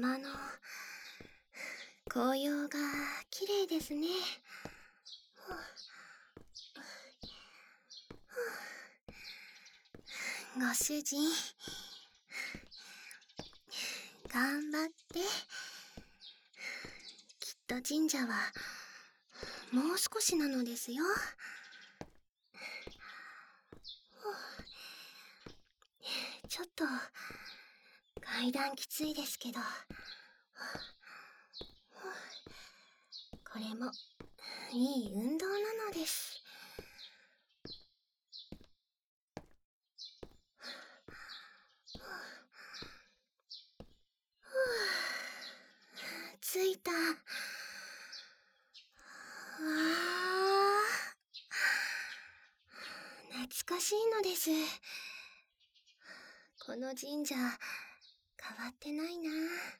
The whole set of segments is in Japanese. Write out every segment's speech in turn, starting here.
山の紅葉が綺麗ですね。ご主人、頑張って。きっと神社はもう少しなのですよ。ちょっと階段きついですけど、これもいい運動なのです。着いた。わあ、懐かしいのです。この神社変わってないな。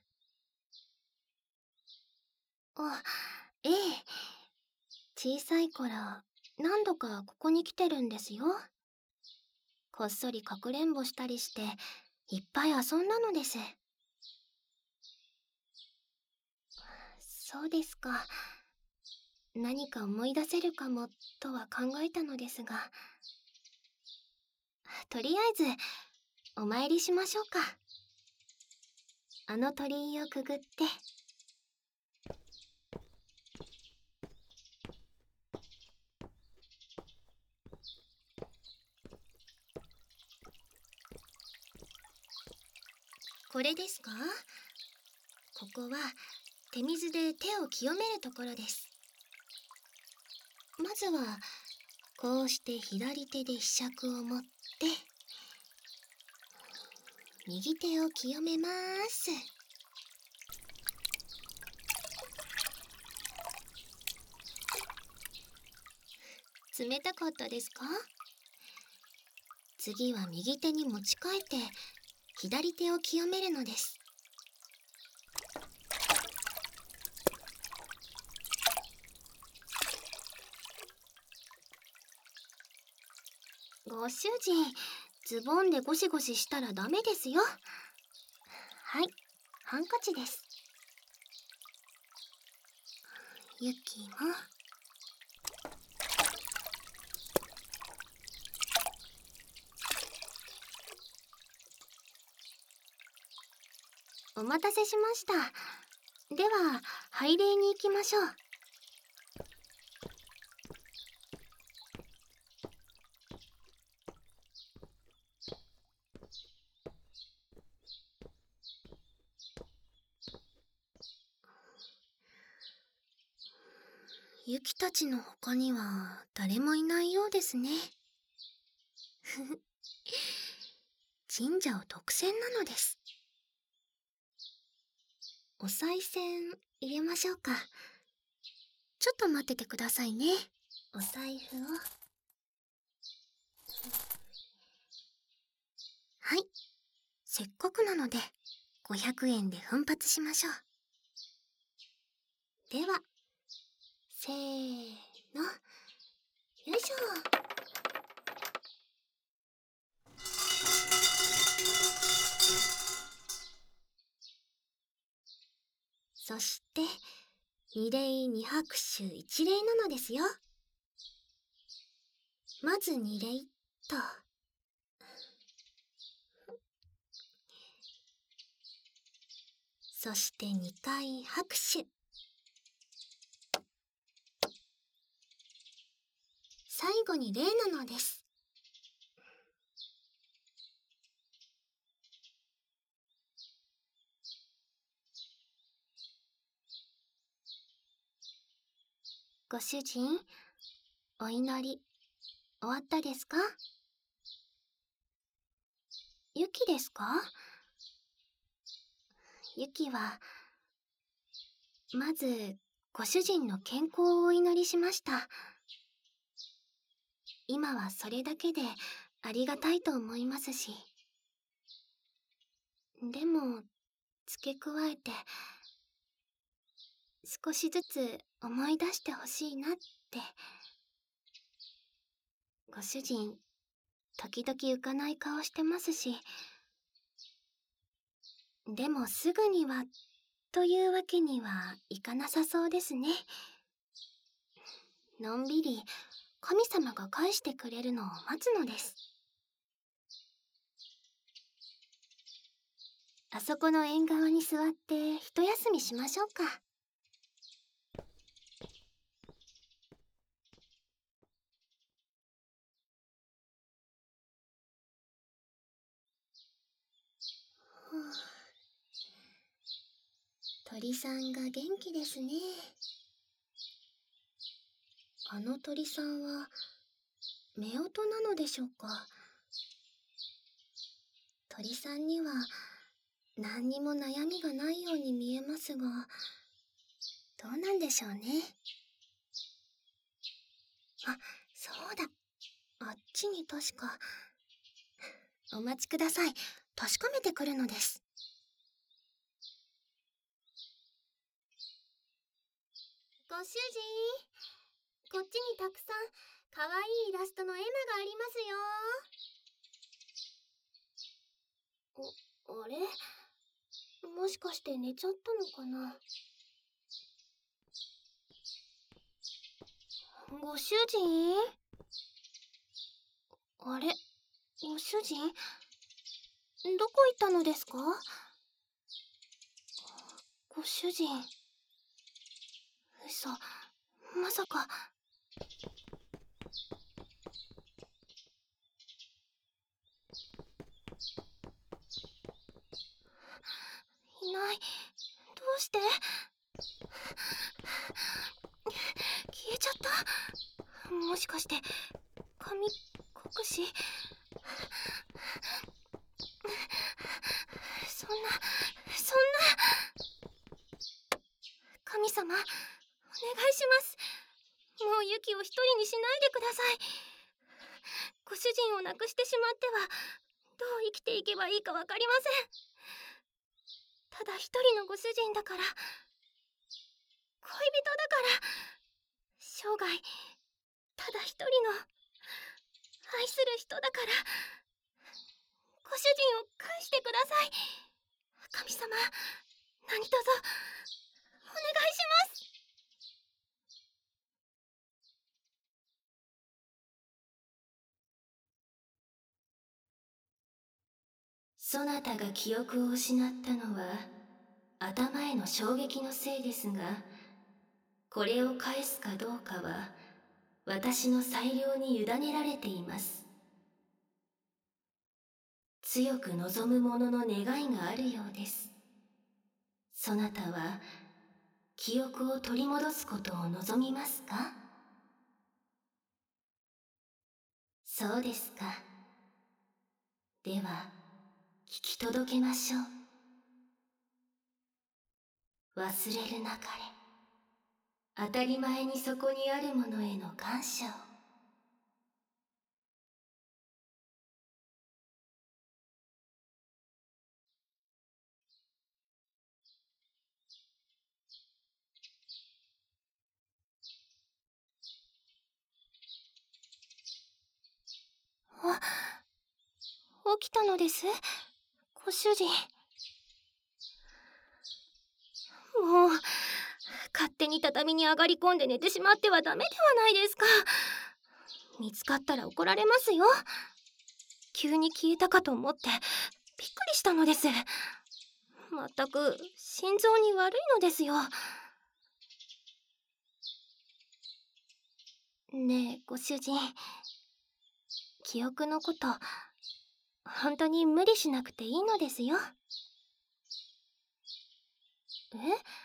あ、ええ。小さい頃何度かここに来てるんですよ。こっそりかくれんぼしたりしていっぱい遊んだのです。そうですか。何か思い出せるかもとは考えたのですが、とりあえずお参りしましょうか。あの鳥居をくぐって。これですか？ここは手水で手を清めるところです。まずはこうして左手でひしゃくを持って右手を清めます。冷たかったですか？次は右手に持ち替えて左手を清めるのです。ご主人、ズボンでゴシゴシしたらダメですよ。はい、ハンカチです。ユキも。お待たせしました。では、拝礼に行きましょう。ユキたちの他には誰もいないようですね。神社を独占なのです。お賽銭入れましょうか。ちょっと待っててくださいね。お財布を。はい。せっかくなので500円で奮発しましょう。では、せーの。よいしょ。そして二礼二拍手一礼なのですよ。まず二礼と。そして二回拍手。最後に礼なのです。ご主人、お祈り終わったですか？ユキですか？ユキはまずご主人の健康をお祈りしました。今はそれだけでありがたいと思いますし。でも付け加えて少しずつ思い出してほしいなって。ご主人時々浮かない顔してますし、でもすぐにはっというわけにはいかなさそうですね。のんびり神様が返してくれるのを待つのです。あそこの縁側に座って一休みしましょうか。鳥さんが元気ですね。あの鳥さんは夫婦なのでしょうか。鳥さんには何にも悩みがないように見えますが、どうなんでしょうね。あ、そうだ。あっちに確か。お待ちください。確かめてくるのです。ご主人、こっちにたくさんかわいいイラストの絵馬がありますよ。あれ？もしかして寝ちゃったのかな。ご主人？あれ？ご主人？どこ行ったのですか？ご主人。嘘。まさか。いない。どうして？消えちゃった？もしかして神隠し？そんな神様、お願いします。もうユキを一人にしないでください。ご主人を亡くしてしまってはどう生きていけばいいかわかりません。ただ一人のご主人だから、恋人だから、生涯ただ一人の愛する人だから、ご主人を返してください。神様、何卒お願いします。そなたが記憶を失ったのは頭への衝撃のせいですが、これを返すかどうかは私の裁量に委ねられています。強く望む者の願いがあるようです。そなたは記憶を取り戻すことを望みますか？そうですか。では聞き届けましょう。忘れるなかれ。当たり前にそこにあるものへの感謝を。あ、起きたのです、ご主人。もう勝手に畳に上がり込んで寝てしまってはダメではないですか。見つかったら怒られますよ。急に消えたかと思ってびっくりしたのです。まったく心臓に悪いのですよ。ねえご主人、記憶のこと本当に無理しなくていいのですよ。え？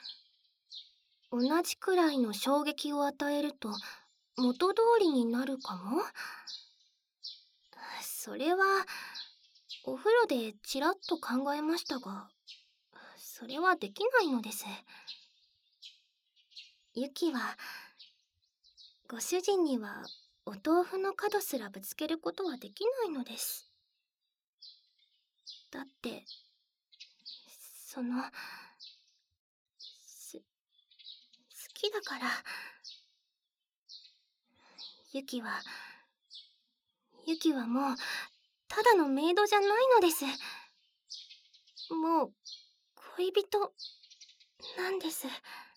同じくらいの衝撃を与えると元通りになるかも？それはお風呂でちらっと考えましたが、それはできないのです。ユキはご主人にはお豆腐の角すらぶつけることはできないのです。だって好きだから。ユキはもうただのメイドじゃないのです。もう恋人なんです。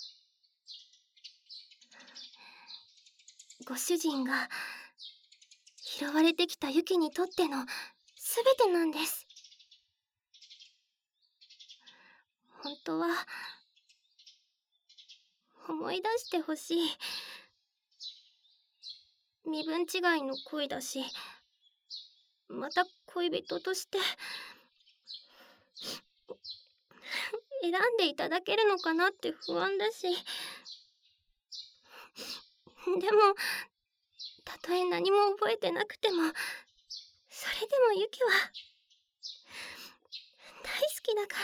ご主人が拾われてきたユキにとっての全てなんです。本当は思い出してほしい。身分違いの恋だし、また恋人として選んでいただけるのかなって不安だし、でもたとえ何も覚えてなくても、それでもユキは大好きだから。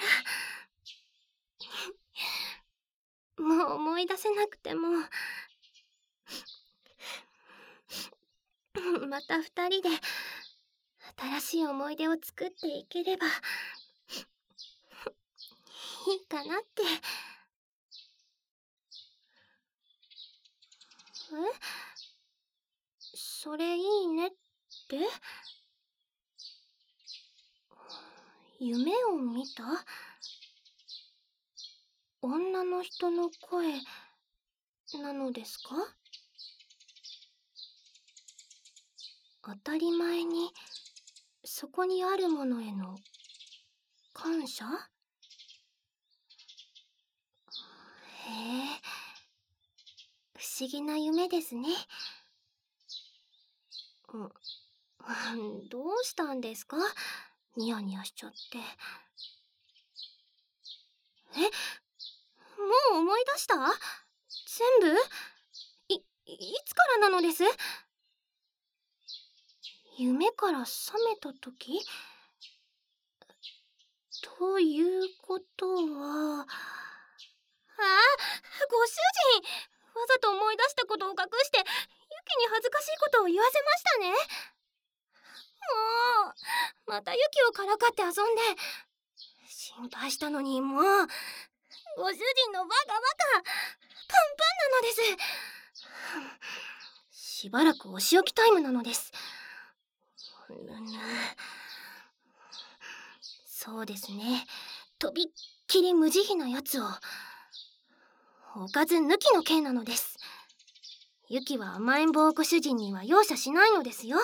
もう思い出せなくても、また二人で新しい思い出を作っていければいいかなって。それいいねって？夢を見た？女の人の声なのですか？当たり前にそこにあるものへの感謝？へえ、不思議な夢ですね。どうしたんですか？ニヤニヤしちゃって。え、もう思い出した？全部？いつからなのです？夢から覚めた時？ということは、ご主人、わざと思い出したことを隠してユキに恥ずかしいことを言わせましたね。もうまたユキをからかって遊んで、心配したのに。もうご主人のバカバカパンパンなのです。しばらくお仕置きタイムなのです。そうですね、とびっきり無慈悲なやつを。おかず抜きの刑なのです。ユキは甘えん坊ご主人には容赦しないのですよ。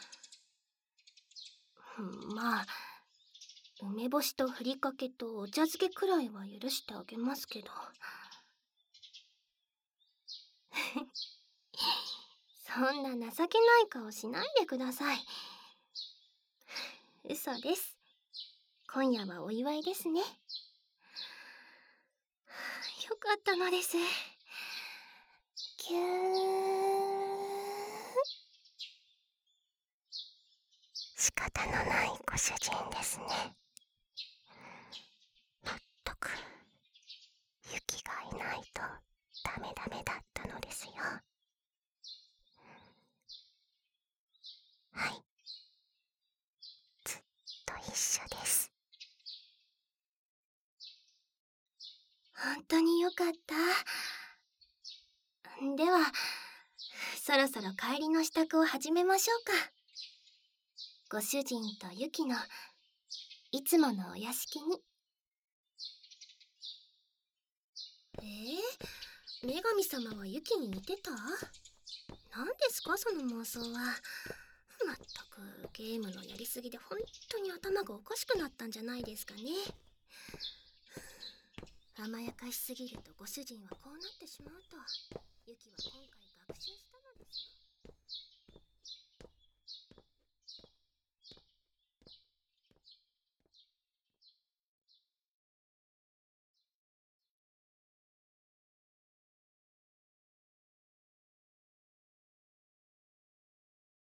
まあ、梅干しとふりかけとお茶漬けくらいは許してあげますけど。そんな情けない顔しないでください。嘘です。今夜はお祝いですね。よかったのです。キュー。仕方のないご主人ですね。まったくユキがいないとダメだったのですよ。はい、ずっと一緒です。本当によかった。ではそろそろ帰りの支度を始めましょうか。ご主人とユキのいつものお屋敷に。女神様はユキに似てた？何ですかその妄想は。まったくゲームのやりすぎで本当に頭がおかしくなったんじゃないですかね。甘やかしすぎるとご主人はこうなってしまうとユキは今回